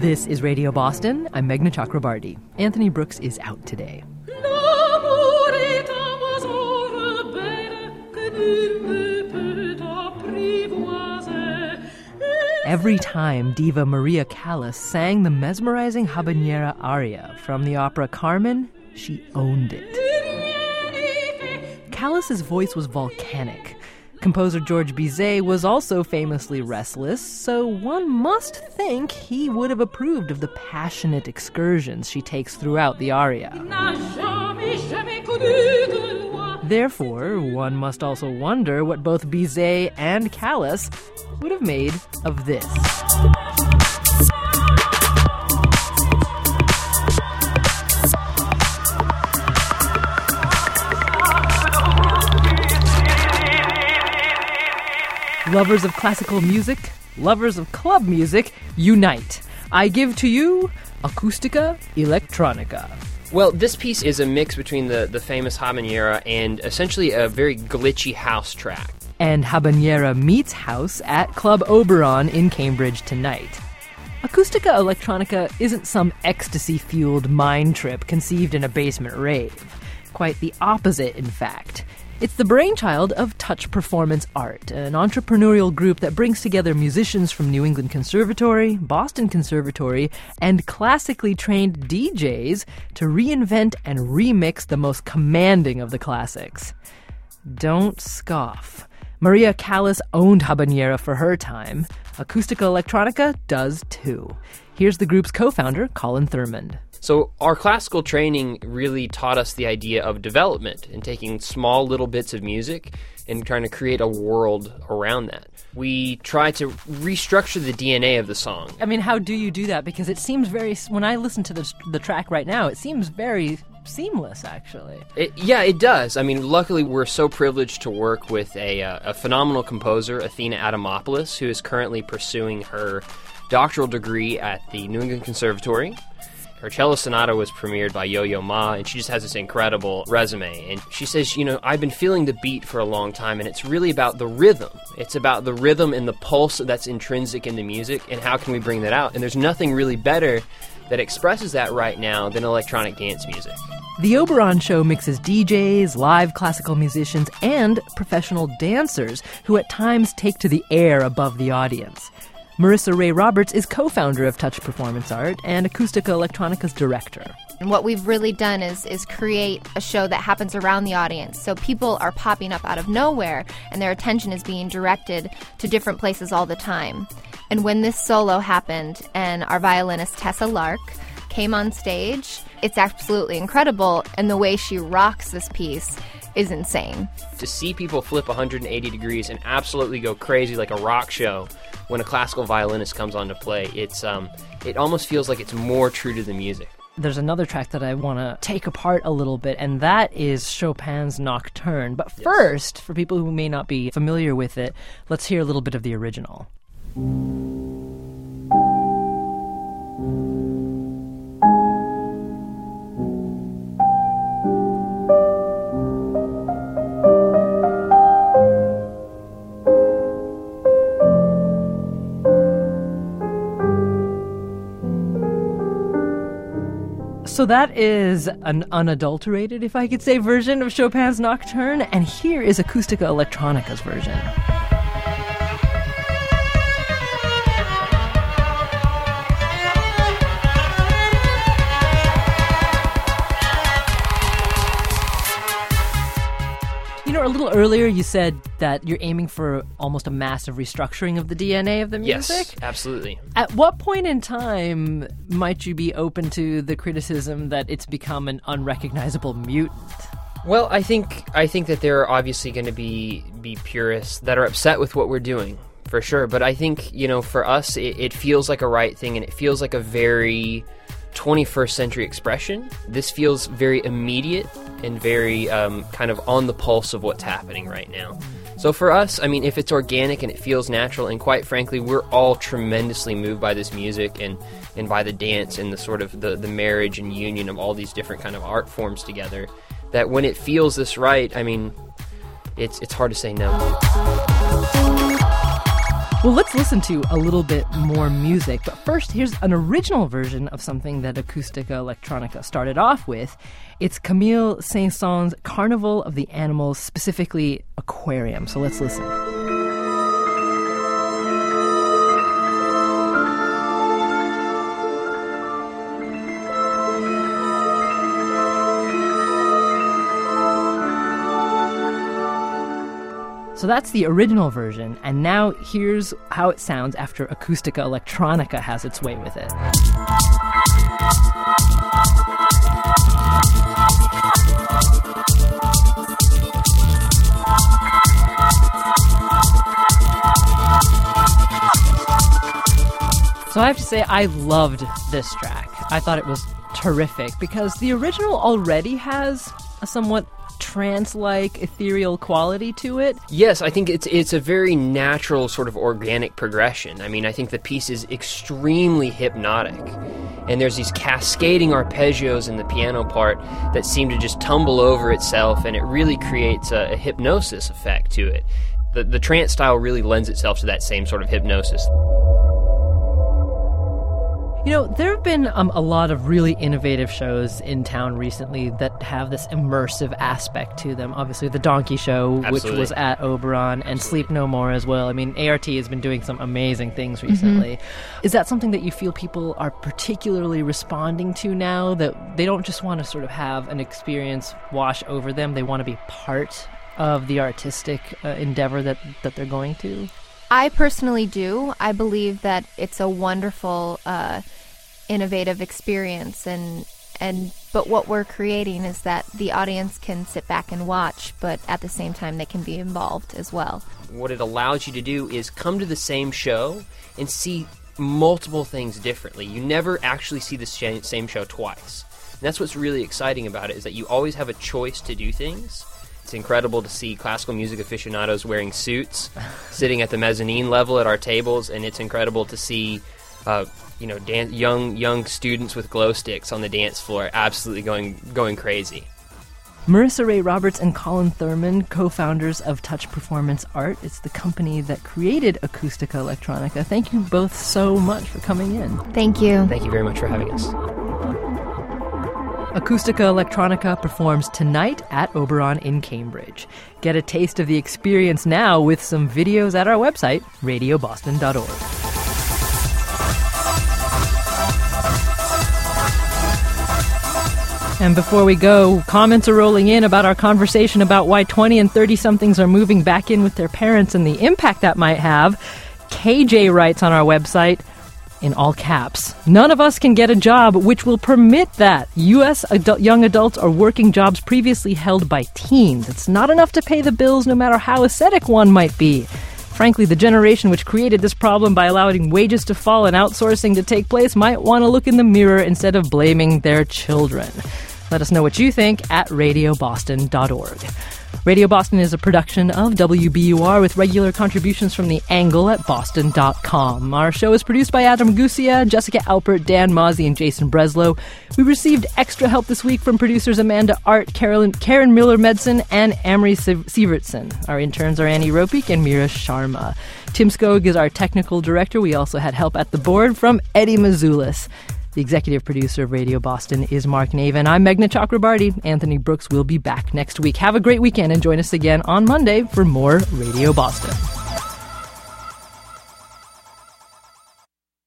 This is Radio Boston. I'm Meghna Chakrabarty. Anthony Brooks is out today. Every time diva Maria Callas sang the mesmerizing habanera aria from the opera Carmen, she owned it. Callas's voice was volcanic. Composer George Bizet was also famously restless, so one must think he would have approved of the passionate excursions she takes throughout the aria. Therefore, one must also wonder what both Bizet and Callas would have made of this. Lovers of classical music, lovers of club music, unite. I give to you Acustica Electronica. Well, this piece is a mix between the famous habanera and essentially a very glitchy house track. And habanera meets house at Club Oberon in Cambridge tonight. Acustica Electronica isn't some ecstasy-fueled mind trip conceived in a basement rave. Quite the opposite, in fact. It's the brainchild of Touch Performance Art, an entrepreneurial group that brings together musicians from New England Conservatory, Boston Conservatory, and classically trained DJs to reinvent and remix the most commanding of the classics. Don't scoff. Maria Callas owned habanera for her time. Acustica Electronica does too. Here's the group's co-founder, Colin Thurmond. So our classical training really taught us the idea of development and taking small little bits of music and trying to create a world around that. We try to restructure the DNA of the song. I mean, how do you do that? Because it seems very, when I listen to the track right now, it seems very seamless, actually. It does. I mean, luckily, we're so privileged to work with a phenomenal composer, Athena Adamopoulos, who is currently pursuing her doctoral degree at the New England Conservatory. Her cello sonata was premiered by Yo-Yo Ma, and she just has this incredible resume. And she says, I've been feeling the beat for a long time, and it's really about the rhythm. It's about the rhythm and the pulse that's intrinsic in the music, and how can we bring that out? And there's nothing really better that expresses that right now than electronic dance music. The Oberon Show mixes DJs, live classical musicians, and professional dancers who at times take to the air above the audience. Marissa Ray Roberts is co-founder of Touch Performance Art and Acustica Electronica's director. And what we've really done is create a show that happens around the audience. So people are popping up out of nowhere, and their attention is being directed to different places all the time. And when this solo happened and our violinist Tessa Lark came on stage, it's absolutely incredible. And the way she rocks this piece is insane. To see people flip 180 degrees and absolutely go crazy like a rock show when a classical violinist comes on to play, it almost feels like it's more true to the music. There's another track that I want to take apart a little bit, and that is Chopin's Nocturne. But first, for people who may not be familiar with it, let's hear a little bit of the original. So that is an unadulterated, if I could say, version of Chopin's Nocturne, and here is Acustica Electronica's version. A little earlier you said that you're aiming for almost a massive restructuring of the DNA of the music. Yes, absolutely. At what point in time might you be open to the criticism that it's become an unrecognizable mutant? Well, I think that there are obviously going to be purists that are upset with what we're doing, for sure. But I think, for us, it feels like a right thing, and it feels like a very 21st century expression. This feels very immediate and very kind of on the pulse of what's happening right now. So for us, I mean, if it's organic and it feels natural, and quite frankly, we're all tremendously moved by this music and by the dance and the sort of the marriage and union of all these different kind of art forms together, that when it feels this right, I mean, it's hard to say no. Well, let's listen to a little bit more music. But first, here's an original version of something that Acustica Electronica started off with. It's Camille Saint-Saëns' Carnival of the Animals, specifically Aquarium. So let's listen. So that's the original version, and now here's how it sounds after Acustica Electronica has its way with it. So I have to say, I loved this track. I thought it was terrific because the original already has a somewhat trance-like ethereal quality to it. Yes, I think it's a very natural sort of organic progression. I mean, I think the piece is extremely hypnotic, and there's these cascading arpeggios in the piano part that seem to just tumble over itself, and it really creates a hypnosis effect to it. The trance style really lends itself to that same sort of hypnosis. You know, there have been a lot of really innovative shows in town recently that have this immersive aspect to them. Obviously, The Donkey Show, Absolutely. which was at Oberon, and Sleep No More as well. I mean, ART has been doing some amazing things recently. Is that something that you feel people are particularly responding to now, that they don't just want to sort of have an experience wash over them, they want to be part of the artistic endeavor that they're going to? I personally do. I believe that it's a wonderful, innovative experience, but what we're creating is that the audience can sit back and watch, but at the same time they can be involved as well. What it allows you to do is come to the same show and see multiple things differently. You never actually see the same show twice. And that's what's really exciting about it, is that you always have a choice to do things. It's incredible to see classical music aficionados wearing suits, sitting at the mezzanine level at our tables, and it's incredible to see, young students with glow sticks on the dance floor, absolutely going crazy. Marissa Ray Roberts and Colin Thurman, co-founders of Touch Performance Art. It's the company that created Acustica Electronica. Thank you both so much for coming in. Thank you. Thank you very much for having us. Acustica Electronica performs tonight at Oberon in Cambridge. Get a taste of the experience now with some videos at our website, radioboston.org. And before we go, comments are rolling in about our conversation about why 20 and 30-somethings are moving back in with their parents and the impact that might have. KJ writes on our website, in all caps, "None of us can get a job which will permit that. U.S. young adults are working jobs previously held by teens. It's not enough to pay the bills no matter how ascetic one might be. Frankly, the generation which created this problem by allowing wages to fall and outsourcing to take place might want to look in the mirror instead of blaming their children." Let us know what you think at radioboston.org. Radio Boston is a production of WBUR with regular contributions from The Angle at boston.com. Our show is produced by Adam Gusia, Jessica Alpert, Dan Mozzie, and Jason Breslow. We received extra help this week from producers Amanda Art, Karen Miller-Medson, and Amory Sievertson. Our interns are Annie Ropik and Mira Sharma. Tim Skog is our technical director. We also had help at the board from Eddie Mazulis. The executive producer of Radio Boston is Mark Navin. I'm Meghna Chakrabarty. Anthony Brooks will be back next week. Have a great weekend and join us again on Monday for more Radio Boston.